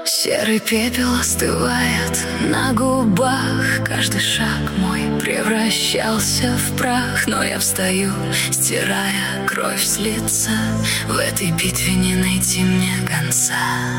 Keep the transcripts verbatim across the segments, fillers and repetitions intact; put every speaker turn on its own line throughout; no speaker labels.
Серый пепел остывает на губах. Каждый шаг мой превращался в прах. Но я встаю, стирая кровь с лица. В этой битве не найти мне конца.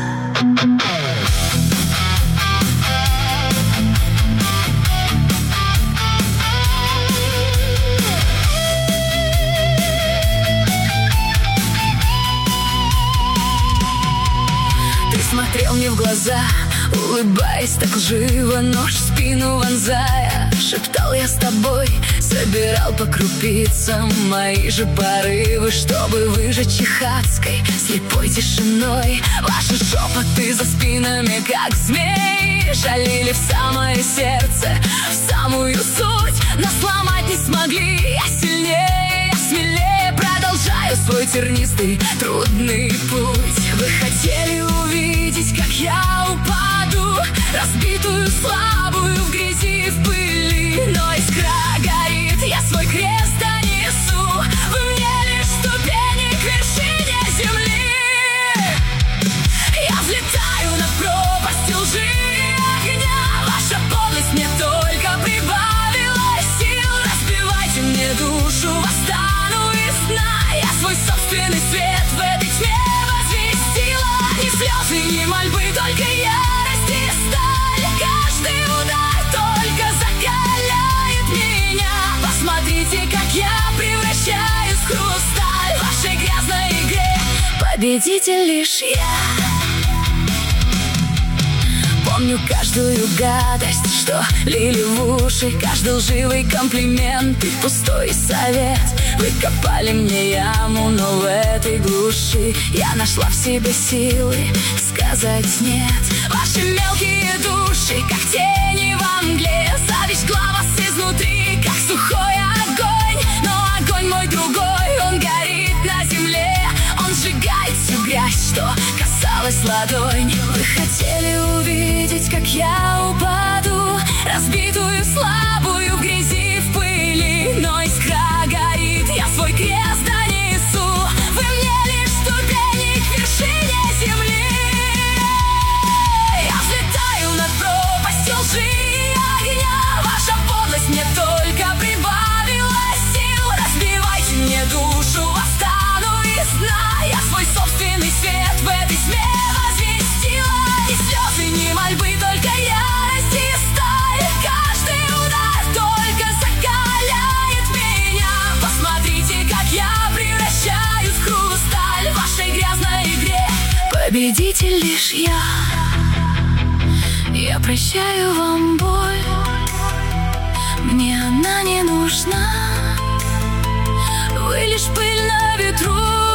Смотрел мне в глаза, улыбаясь так живо, нож в спину вонзая. Шептал: я с тобой, собирал по крупицам мои же порывы, чтобы выжечь их адской, слепой тишиной. Ваши шепоты за спинами, как змей, жалили в самое сердце, в самую суть. Но сломать не смогли, я сильнее, я смелее продолжаю свой тернистый, трудный путь. Вы хотели увидеть, как я упаду, разбитую, слабую, в грязи, в пыли. Но искра горит, я свой крест донесу. Вы мне лишь ступени к вершине земли. Я взлетаю над пропастью лжи и огня. Ваша подлость мне только прибавила сил. Разбивайте мне душу, восстану из сна. Я свой собственный свет в этой тьме возвестила. Ни слезы, ни мольбы, только ярость и сталь. Каждый удар только закаляет меня. Посмотрите, как я превращаюсь в хрусталь. В вашей грязной игре победитель лишь я. Помню каждую гадость, что лили в уши, каждый лживый комплимент и пустой совет. Вы копали мне яму, но в этой глуши я нашла в себе силы сказать нет. Ваши мелкие души, как тени во мгле, зависла вас изнутри, как сухой огонь. Но огонь мой другой, он горит на земле. Он сжигает всю грязь, что касалась ладонь. Вы хотели увидеть, как я упаду, разбитую, слабую, в грязи, в пыли. Но искра горит, я свой крест донесу. Вы мне лишь ступени к вершине земли. Я взлетаю над пропастью лжи и огня. Ваша подлость мне только прибавила сил. Разбивайте мне душу, восстану из сна. Я свой собственный свет в этой тьме возвестила. Ни слезы, ни мольбы, только ярость и сталь. Каждый удар только закаляет меня. Посмотрите, как я превращаюсь в хрусталь. В вашей грязной игре победитель лишь я. Я прощаю вам боль, мне она не нужна. Вы лишь пыль на ветру.